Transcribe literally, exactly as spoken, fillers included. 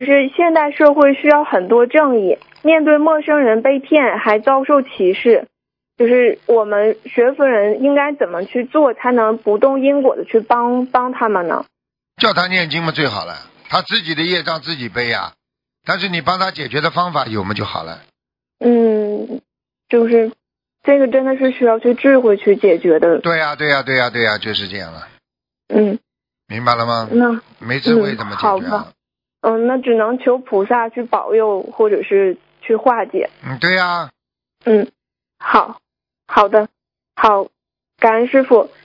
就是现代社会需要很多正义，面对陌生人被骗还遭受歧视，就是我们学佛人应该怎么去做才能不动因果的去帮帮他们呢？ 叫他念经嘛最好了，他自己的业障自己背呀、啊。但是你帮他解决的方法有嘛就好了。 嗯，就是这个真的是需要去智慧去解决的。 对呀、啊、对呀、啊、对呀、啊、对呀、啊，就是这样了。 嗯， 明白了吗？ 那没智慧怎么解决、啊嗯、好吧。嗯，那只能求菩萨去保佑或者是去化解。 嗯，对呀、啊。 嗯，好，好的，好，感恩师傅。